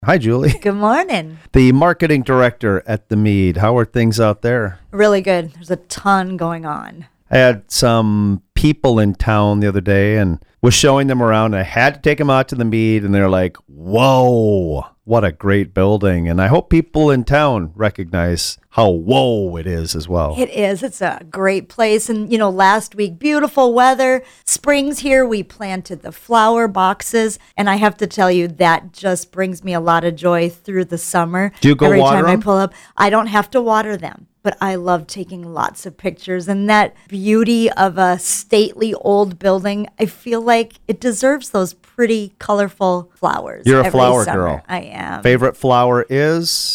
Hi, Julie. Good morning. The marketing director at the Mead. How are things out there? Really good. There's a ton going on. I had some people in town the other day and was showing them around. I had to take them out to the Mead, and they're like, whoa, what a great building. And I hope people in town recognize how whoa it is as well. It is. It's a great place. And, last week, beautiful weather. Spring's here. We planted the flower boxes. And I have to tell you, that just brings me a lot of joy through the summer. Do you go Every water time them? I pull up, I don't have to water them. But I love taking lots of pictures, and that beauty of a stately old building, I feel like it deserves those pretty colorful flowers. You're a every flower summer. girl. I am. Favorite flower is?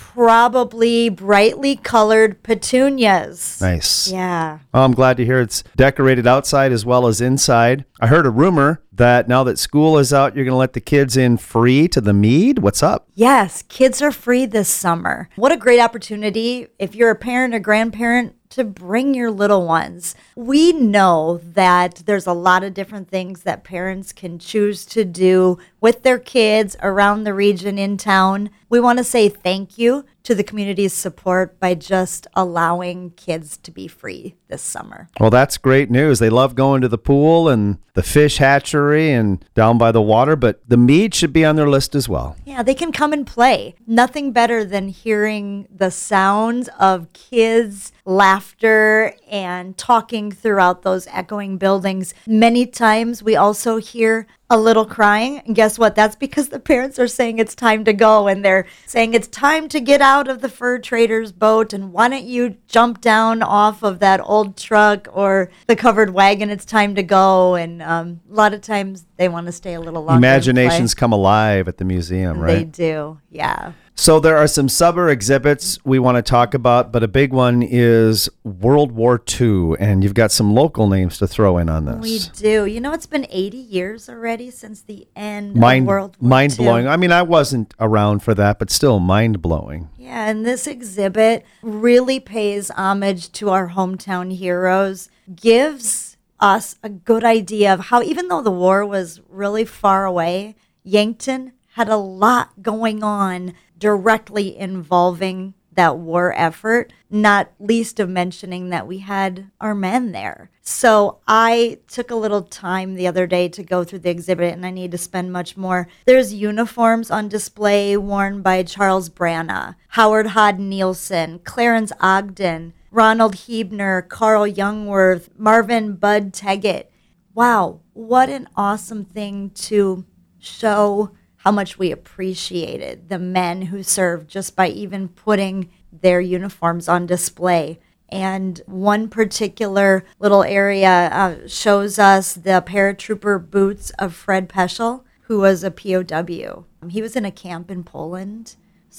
Probably brightly colored petunias. Nice. Yeah. Oh, I'm glad to hear it's decorated outside as well as inside. I heard a rumor that now that school is out, you're going to let the kids in free to the Mead. What's up? Yes, kids are free this summer. What a great opportunity if you're a parent or grandparent to bring your little ones. We know that there's a lot of different things that parents can choose to do with their kids around the region in town. We want to say thank you to the community's support by just allowing kids to be free this summer. Well, that's great news. They love going to the pool and the fish hatchery and down by the water, but the Mead should be on their list as well. Yeah, they can come and play. Nothing better than hearing the sounds of kids' laughter and talking throughout those echoing buildings. Many times we also hear a little crying. And guess what? That's because the parents are saying it's time to go, and they're saying it's time to get out of the fur trader's boat, and why don't you jump down off of that old truck or the covered wagon? It's time to go. And a lot of times they want to stay a little longer. Imaginations come alive at the museum, right? They do, yeah. So there are some summer exhibits we want to talk about, but a big one is World War II, and you've got some local names to throw in on this. We do. It's been 80 years already since the end of World War II. Mind-blowing. I mean, I wasn't around for that, but still mind-blowing. Yeah, and this exhibit really pays homage to our hometown heroes, gives us a good idea of how, even though the war was really far away, Yankton had a lot going on directly involving that war effort, not least of mentioning that we had our men there. So I took a little time the other day to go through the exhibit, and I need to spend much more. There's uniforms on display worn by Charles Branna, Howard Hod Nielsen, Clarence Ogden, Ronald Hebner, Carl Youngworth, Marvin Bud Teggett. Wow, what an awesome thing to show how much we appreciated the men who served just by even putting their uniforms on display. And one particular little area shows us the paratrooper boots of Fred Peschel, who was a POW. He was in a camp in Poland.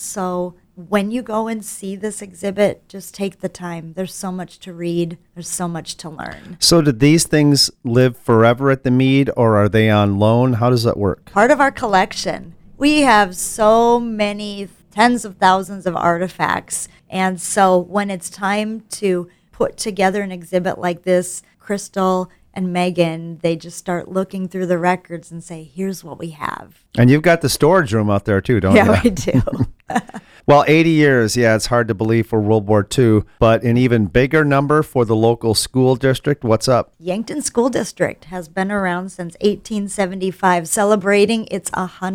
So when you go and see this exhibit, just take the time. There's so much to read. There's so much to learn. So did these things live forever at the Mead, or are they on loan? How does that work? Part of our collection. We have so many tens of thousands of artifacts. And so when it's time to put together an exhibit like this, Crystal and Megan, they just start looking through the records and say, here's what we have. And you've got the storage room out there too, don't you? Yeah, we do. Well, 80 years, yeah, it's hard to believe for World War II, but an even bigger number for the local school district. What's up? Yankton School District has been around since 1875, celebrating its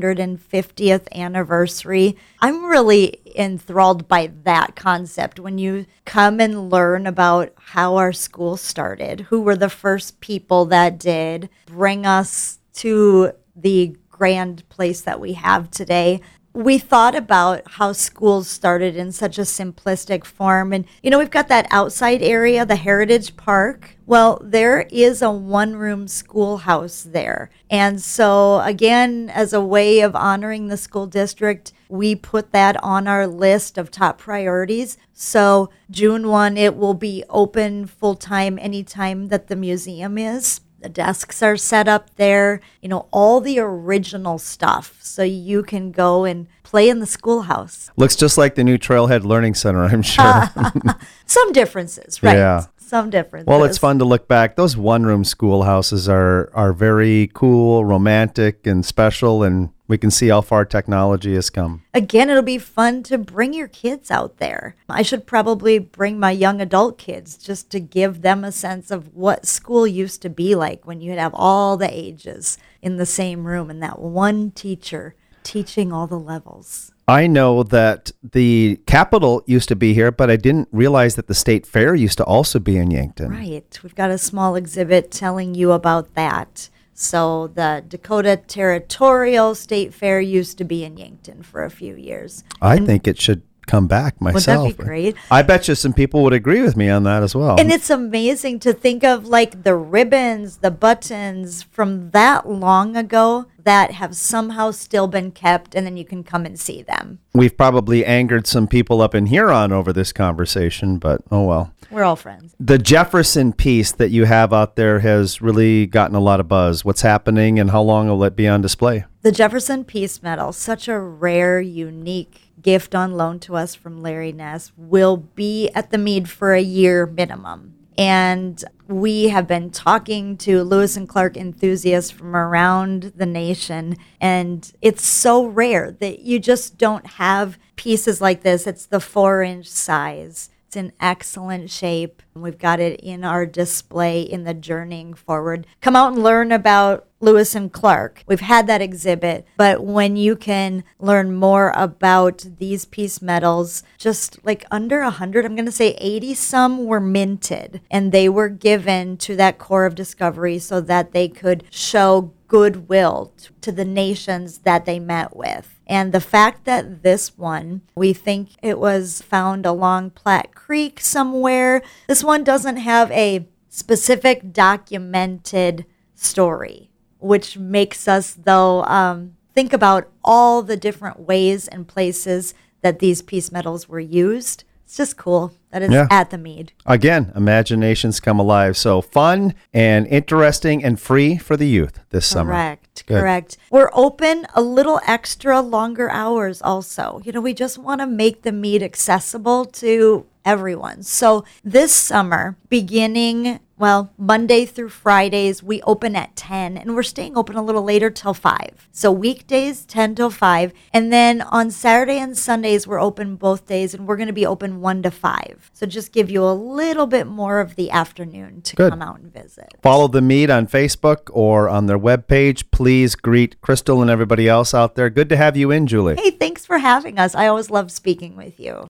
150th anniversary. I'm really enthralled by that concept. When you come and learn about how our school started, who were the first people that did bring us to the grand place that we have today. We thought about how schools started in such a simplistic form. And, we've got that outside area, the Heritage Park. Well, there is a one-room schoolhouse there. And so, again, as a way of honoring the school district, we put that on our list of top priorities. So June 1, it will be open full-time anytime that the museum is. The desks are set up there, all the original stuff. So you can go and play in the schoolhouse. Looks just like the new Trailhead Learning Center, I'm sure. Some differences, right? Yeah. Some differences. Well, it's fun to look back. Those one-room schoolhouses are very cool, romantic, and special, and We can see how far technology has come. Again, it'll be fun to bring your kids out there. I should probably bring my young adult kids just to give them a sense of what school used to be like when you'd have all the ages in the same room and that one teacher teaching all the levels. I know that the Capitol used to be here, but I didn't realize that the State Fair used to also be in Yankton. Right. We've got a small exhibit telling you about that. So the Dakota Territorial State Fair used to be in Yankton for a few years. I think it should come back myself. Wouldn't that be great? I bet you some people would agree with me on that as well. And it's amazing to think of like the ribbons, the buttons from that long ago that have somehow still been kept, and then you can come and see them. We've probably angered some people up in Huron over this conversation, but oh well. We're all friends. The Jefferson piece that you have out there has really gotten a lot of buzz. What's happening and how long will it be on display? The Jefferson Peace Medal, such a rare, unique gift on loan to us from Larry Ness, will be at the Mead for a year minimum. And we have been talking to Lewis and Clark enthusiasts from around the nation, and it's so rare that you just don't have pieces like this. It's the 4-inch size. It's in excellent shape. We've got it in our display in the Journeying Forward. Come out and learn about Lewis and Clark. We've had that exhibit, but when you can learn more about these piece medals, just like under 100, I'm going to say 80 some were minted, and they were given to that Corps of Discovery so that they could show goodwill to the nations that they met with. And the fact that this one, we think it was found along Platte Creek somewhere. This one doesn't have a specific documented story, which makes us, though, think about all the different ways and places that these piece medals were used. It's just cool that it's at the Mead. Again, imaginations come alive. So fun and interesting and free for the youth this summer. Correct. We're open a little extra longer hours also. You know, we just want to make the Mead accessible to everyone. So this summer, beginning, Monday through Fridays, we open at 10, and we're staying open a little later till 5. So weekdays, 10 till 5. And then on Saturday and Sundays, we're open both days, and we're going to be open 1 to 5. So just give you a little bit more of the afternoon to come out and visit. Follow the Mead on Facebook or on their webpage. Please greet Crystal and everybody else out there. Good to have you in, Julie. Hey, thanks for having us. I always love speaking with you.